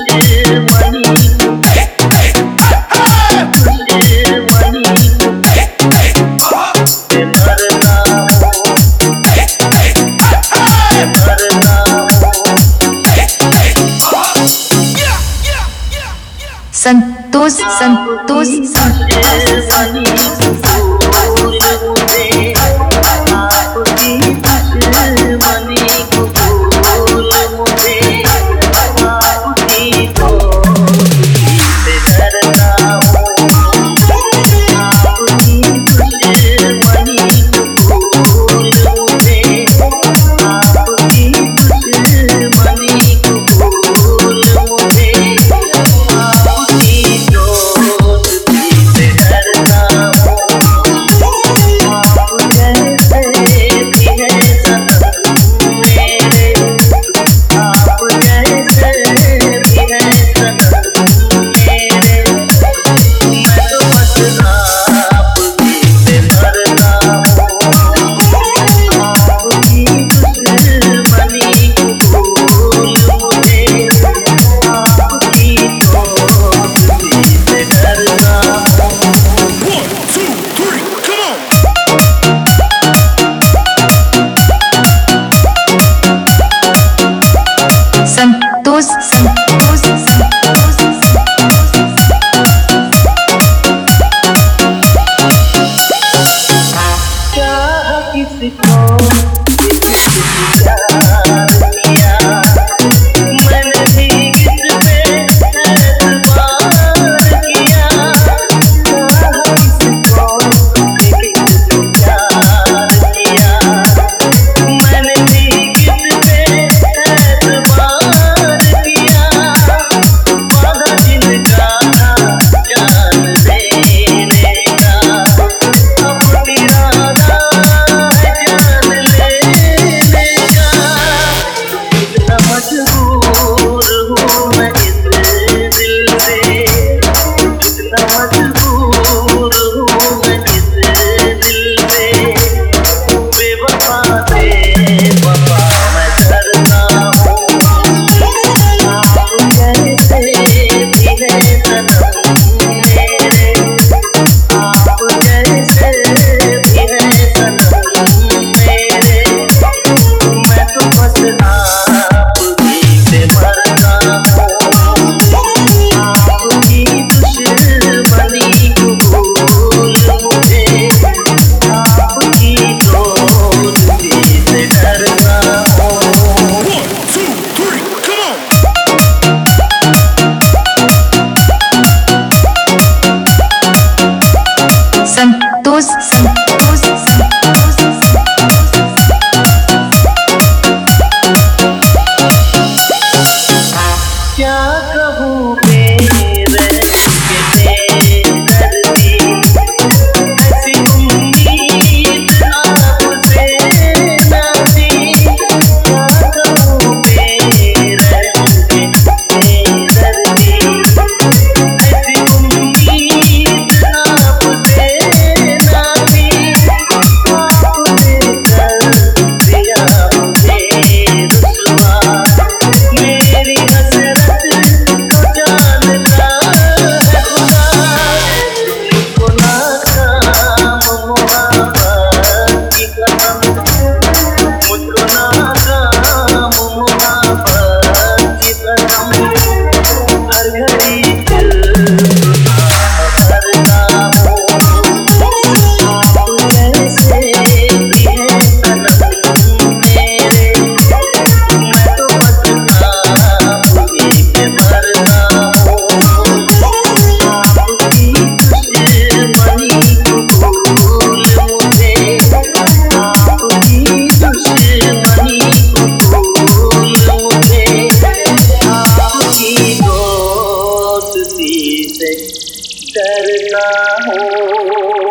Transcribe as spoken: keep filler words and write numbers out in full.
संतोष संतोष संतोष संतोष संतोष संतोष क्या कहूँ मेरे दर्दी ऐसी उम्मीद आपसे न थी। क्या कहूँ मेरे दर्दी ऐसी उम्मीद आपसे न थी। आपने कर दिया मुझे रुसवा, मेरी हसरत को जानता है खुदा। मुझको नाकाम मोहब्बत की कसम, मुझको नाकाम मोहब्बत की कसम। हर घड़ी दिल भरता हूँ, आप जैसे भी है सनम मेरे। मैं तो बस आपकी पे मरता हूँ, आपकी दुश्मनी कबूल मुझे, आपकी दुश्मनी कबूल मुझे। आपकी दोस्ती से डरता हूँ।